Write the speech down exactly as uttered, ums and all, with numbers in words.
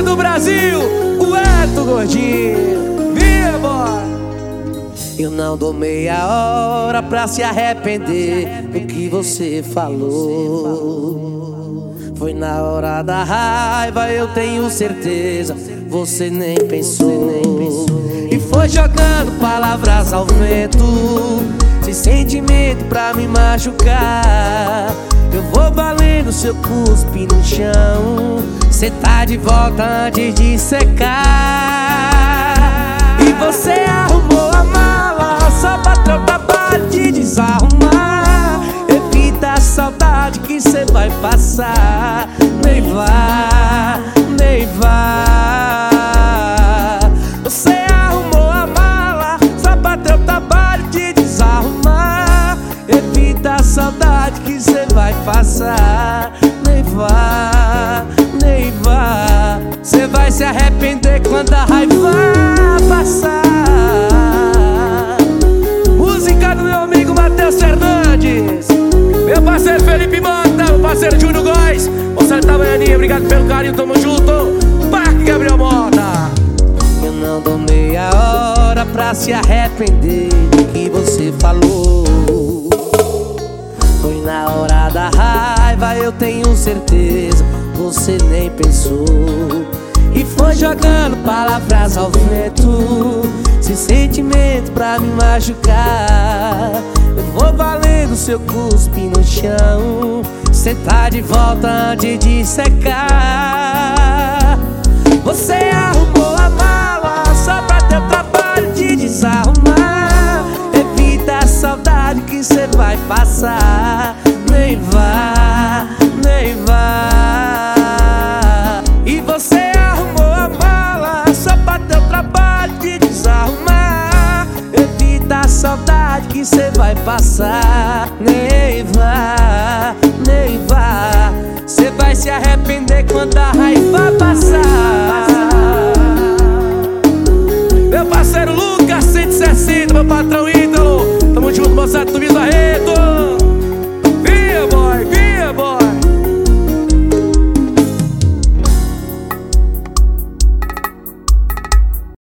do Brasil, o Eto Gordinho. Via, boy. Eu não dou meia hora pra se arrepender do que você falou. Foi na hora da raiva, eu tenho certeza, você nem pensou. E foi jogando palavras ao vento, sem sentimento pra me machucar. Eu vou valendo seu cuspe no chão, cê tá de volta antes de secar. E você arrumou a mala só pra ter o trabalho de desarrumar. Evita a saudade que cê vai passar. Nem vá, nem vá. Você arrumou a mala só pra ter o trabalho de desarrumar. Evita a saudade que cê vai passar. Nem vá, nem vá. Cê vai se arrepender quando a raiva passar. Música do meu amigo Matheus Fernandes, meu parceiro Felipe Mota, meu parceiro Júnior Góes, você tá Baianinha, obrigado pelo carinho, tamo junto. Parque Gabriel Mota. Eu não dou meia hora pra se arrepender do que você falou. Foi na hora da raiva, eu tenho certeza, você nem pensou. E foi jogando palavras ao vento, sem sentimento pra me machucar. Eu vou valendo seu cuspe no chão, cê tá de volta antes de secar. Você arrumou a mala só pra ter o trabalho de desarrumar. Evita a saudade que cê vai passar. Nem vá, nem vá. E você arrumou a mala só pra ter o trabalho de desarrumar. Evita a saudade que cê vai passar. Nem vá, nem vá. Cê vai se arrepender quando a raiva passar. Meu parceiro Lucas cento e sessenta, meu patrão Ítalo, tamo junto, moçada, tu vindo a rede.